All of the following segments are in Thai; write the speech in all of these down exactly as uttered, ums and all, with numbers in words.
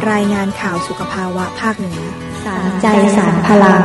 รายงานข่าวสุขภาวะภาคเหนือสารใจสารพลัง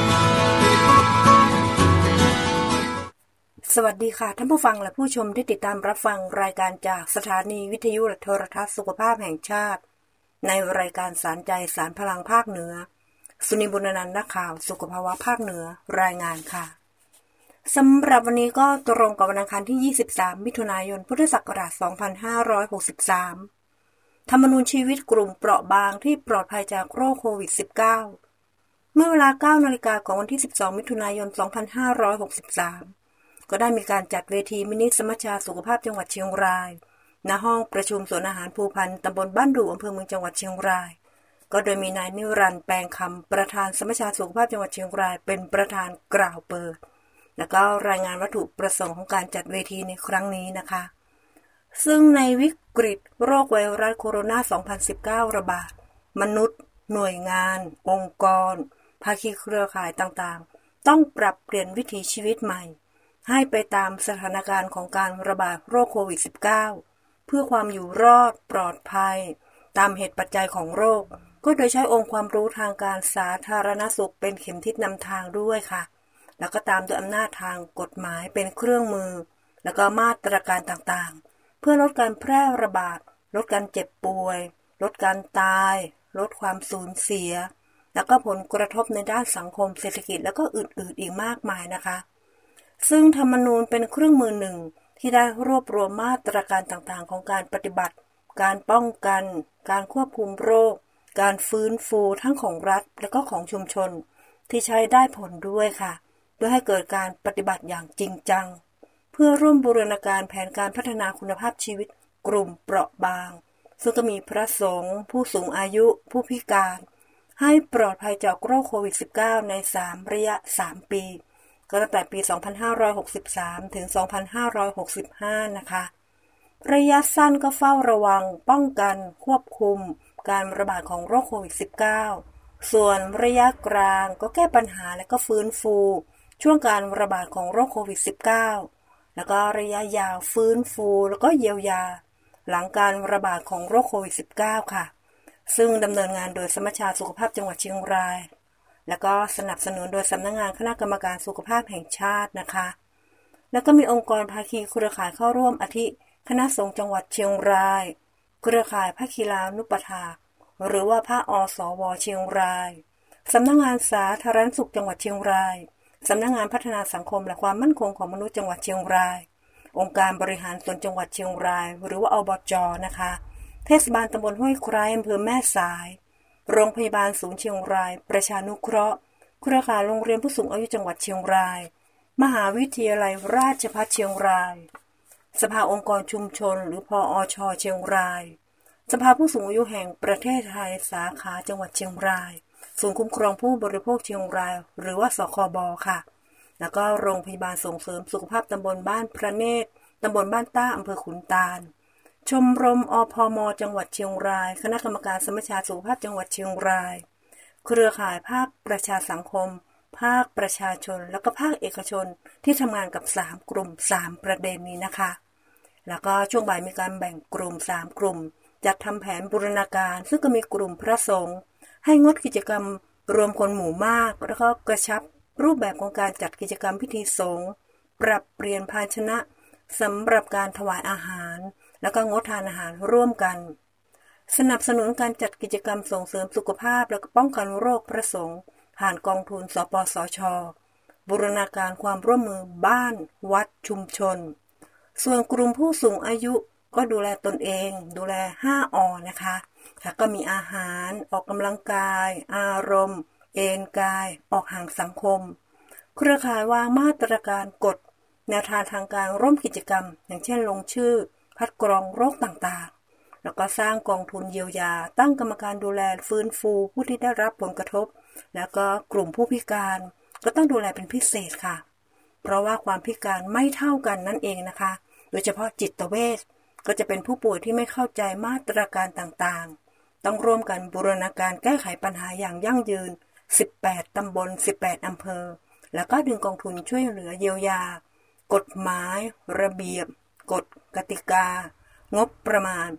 สวัสดีค่ะท่านผู้ฟังและผู้ชมที่ติดตามรับฟังรายการจากสถานีวิทยุและโทรทัศน์สุขภาพแห่งชาติในรายการสารใจสารพลังภาคเหนือสุนิบุญนันท์นักข่าวสุขภาวะภาคเหนือรายงานค่ะสำหรับวันนี้ก็ตรงกับวันอังคารที่ยี่สิบสามมิถุนายนพุทธศักราชสองพันห้าร้อยหกสิบสามธรรมนูญชีวิตกลุ่มเปราะบางที่ปลอดภัยจากโรคโควิด สิบเก้า เมื่อเวลา เก้านาฬิกาของวันที่สิบสองมิถุนายนสองพันห้าร้อยหกสิบสามก็ได้มีการจัดเวทีมินิสมัชชาสุขภาพจังหวัดเชียงรายณห้องประชุมสวนอาหารภูพันธ์ตำบลบ้านดู่อำเภอเมืองจังหวัดเชียงรายก็โดยมีนายนิรันดร์แปลงคำประธานสมัชชาสุขภาพจังหวัดเชียงรายเป็นประธานกล่าวเปิดแล้วก็รายงานวัตถุประสงค์ของการจัดเวทีในครั้งนี้นะคะซึ่งในวิกฤตโรคไวรัสโคโรนา สองพันสิบเก้า ระบาดมนุษย์หน่วยงานองค์กรภาคีเครือข่ายต่างๆต้องปรับเปลี่ยนวิถีชีวิตใหม่ให้ไปตามสถานการณ์ของการระบาดโรคโควิด สิบเก้า เพื่อความอยู่รอดปลอดภัยตามเหตุปัจจัยของโรคก็โดยใช้องค์ความรู้ทางการสาธารณสุขเป็นเข็มทิศนำทางด้วยค่ะแล้วก็ตามด้วยอำนาจทางกฎหมายเป็นเครื่องมือแล้วก็มาตรการต่างๆเพื่อลดการแพร่ระบาดลดการเจ็บป่วยลดการตายลดความสูญเสียแล้วก็ผลกระทบในด้านสังคมเศรษฐกิจแล้วก็อื่นๆอีกมากมายนะคะซึ่งธรรมนูญเป็นเครื่องมือหนึ่งที่ได้รวบรวมมาตรการต่างๆของการปฏิบัติการป้องกันการควบคุมโรคการฟื้นฟูทั้งของรัฐและก็ของชุมชนที่ใช้ได้ผลด้วยค่ะเพื่อให้เกิดการปฏิบัติอย่างจริงจังเพื่อร่วมบูรณาการแผนการพัฒนาคุณภาพชีวิตกลุ่มเปราะบางซึ่งก็มีพระสงฆ์ผู้สูงอายุผู้พิการให้ปลอดภัยจากโรคโควิด สิบเก้า ในสามระยะสามปีก็ตั้งแต่ปี สองพันห้าร้อยหกสิบสาม ถึง สองพันห้าร้อยหกสิบห้า นะคะระยะสั้นก็เฝ้าระวังป้องกันควบคุมการระบาดของโรคโควิด สิบเก้า ส่วนระยะกลางก็แก้ปัญหาและก็ฟื้นฟูช่วงการระบาดของโรคโควิด สิบเก้า แล้วก็ระยะยาวฟื้นฟูแล้วก็เยียวยาหลังการระบาดของโรคโควิด สิบเก้า ค่ะซึ่งดำเนินงานโดยสมัชชาสุขภาพจังหวัดเชียงรายแล้วก็สนับสนุนโดยสำนักงานคณะกรรมการสุขภาพแห่งชาตินะคะแล้วก็มีองค์กรภาคีเครือข่ายเข้าร่วมอาทิคณะสงฆ์จังหวัดเชียงรายเครือข่ายพระคีลานุปถากหรือว่าพระอสวเชียงรายสำนักงานสาธารณสุขจังหวัดเชียงรายสำนักงานพัฒนาสังคมและความมั่นคงของมนุษย์จังหวัดเชียงรายองค์การบริหารส่วนจังหวัดเชียงรายหรือว่าอบจ.นะคะเทศบาลตำบลห้วยไคร้อำเภอแม่สายโรงพยาบาลศูนย์เชียงรายประชานุเคราะห์เครือข่ายโรงเรียนผู้สูงอายุจังหวัดเชียงรายมหาวิทยาลัยราชภัฏเชียงรายสภาองค์กรชุมชนหรือพอช.เชียงรายสภาผู้สูงอายุแห่งประเทศไทยสาขาจังหวัดเชียงรายศูนย์คุ้มครองผู้บริโภคเชียงรายหรือว่าสคบ.ค่ะแล้วก็โรงพยาบาลส่งเสริมสุขภาพตำบลบ้านพระเนตรตำบลบ้านต้าอำเภอขุนตาลชมรมอพม.จังหวัดเชียงรายคณะกรรมการสมัชชาสุขภาพจังหวัดเชียงรายเครือข่ายภาคประชาสังคมภาคประชาชนแล้วก็ภาคเอกชนที่ทำงานกับสามกลุ่มสามประเด็นนี้นะคะแล้วก็ช่วงบ่ายมีการแบ่งกลุ่มสามกลุ่มจัดทำแผนบูรณาการซึ่งก็มีกลุ่มพระสงฆ์ให้งดกิจกรรมรวมคนหมู่มากแล้วก็กระชับรูปแบบของการจัดกิจกรรมพิธีสงฆ์ปรับเปลี่ยนภาชนะสำหรับการถวายอาหารแล้วก็งดทานอาหารร่วมกันสนับสนุนการจัดกิจกรรมส่งเสริมสุขภาพและก็ป้องกันโรคพระสงฆ์ผ่านกองทุนสปสช.บูรณาการความร่วมมือบ้านวัดชุมชนส่วนกลุ่มผู้สูงอายุก็ดูแลตนเองดูแล ห้า อ นะคะแล้วก็มีอาหารออกกำลังกายอารมณ์เอนกายออกห่างสังคมเครือข่ายวางมาตรการกฎแนวทางทางการร่วมกิจกรรมอย่างเช่นลงชื่อคัดกรองโรคต่างๆแล้วก็สร้างกองทุนเยียวยาตั้งกรรมการดูแลฟื้นฟูผู้ที่ได้รับผลกระทบแล้วก็กลุ่มผู้พิการก็ต้องดูแลเป็นพิเศษค่ะเพราะว่าความพิการไม่เท่ากันนั่นเองนะคะโดยเฉพาะจิตเวชก็จะเป็นผู้ป่วยที่ไม่เข้าใจมาตรการต่างๆต้องร่วมกันบูรณาการแก้ไขปัญหาอย่างยั่งยืนสิบแปดตำบลสิบแปดอำเภอแล้วก็ดึงกองทุนช่วยเหลือเยียวยากฎหมายระเบียบกฎกติกางบประมาณเ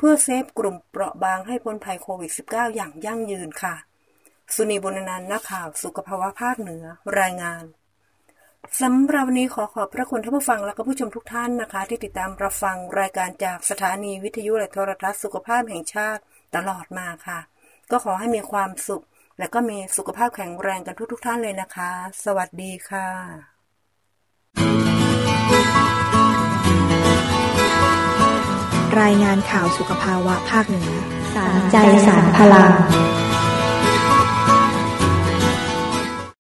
พื่อเซฟกลุ่มเปราะบางให้พ้นภัยโควิด สิบเก้า อย่างยั่งยืนค่ะสุนีบุญนันท์นักข่าวสุขภาวะภาคเหนือรายงานสำหรับวันนี้ขอขอบพระคุณท่านผู้ฟังและก็ผู้ชมทุกท่านนะคะที่ติดตามรับฟังรายการจากสถานีวิทยุและโทรทัศน์สุขภาพแห่งชาติตลอดมาค่ะก็ขอให้มีความสุขและก็มีสุขภาพแข็งแรงกันทุกๆท่านเลยนะคะสวัสดีค่ะรายงานข่าวสุขภาวะภาคเหนือสารใจสารพลัง